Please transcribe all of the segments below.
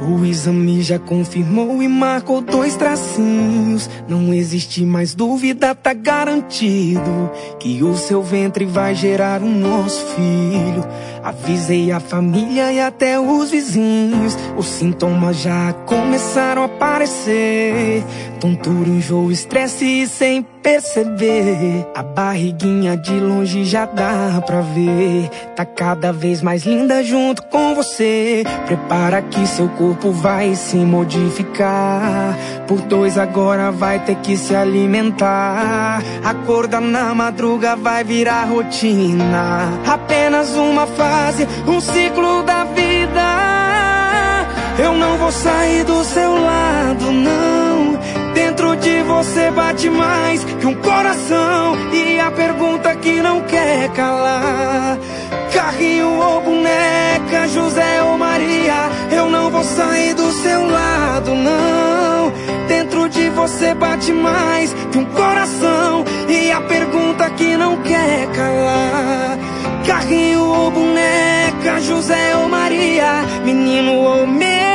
O exame já confirmou e marcou 2 tracinhos. Não existe mais dúvida, tá garantido que o seu ventre vai gerar um nosso filho. Avisei a família e até os vizinhos. Os sintomas já começaram a aparecer: tontura, enjoo, estresse e sem perceber. A barriguinha de longe já dá pra ver. Tá cada vez mais linda junto com você. Prepara que seu corpo vai se modificar. Por 2 agora vai ter que se alimentar. Acordar na madruga vai virar rotina. Apenas uma fase, um ciclo da vida. Eu não vou sair do seu lado, não. Dentro de você bate mais que um coração. E a pergunta que não quer calar: carrinho ou boneca, José ou Maria? Eu não vou sair do seu lado, não. Dentro de você bate mais que um coração. E a pergunta que não quer calar: carrinho ou boneca, José ou Maria? Menino ou menina?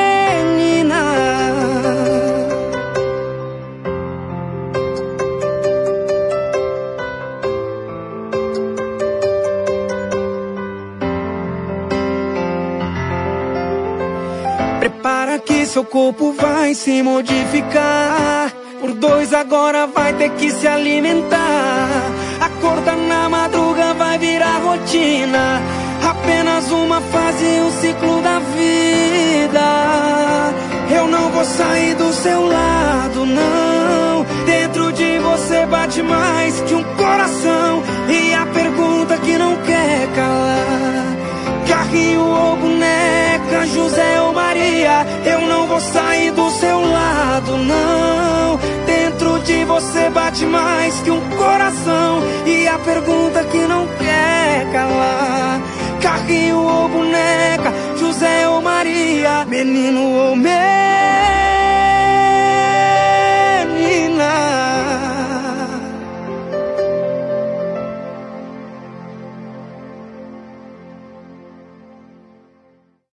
Prepara que seu corpo vai se modificar. Por 2 agora vai ter que se alimentar. Acordar na madruga vai virar rotina. Apenas uma fase, um ciclo da vida. Eu não vou sair do seu lado, não. Dentro de você bate mais que um coração. E a pergunta que não quer calar: carrinho ou boneca, José ou Maria? Eu não vou sair do seu lado, não. Dentro de você bate mais que um coração. E a pergunta que não quer calar: carrinho ou boneca, José ou Maria? Menino ou menina?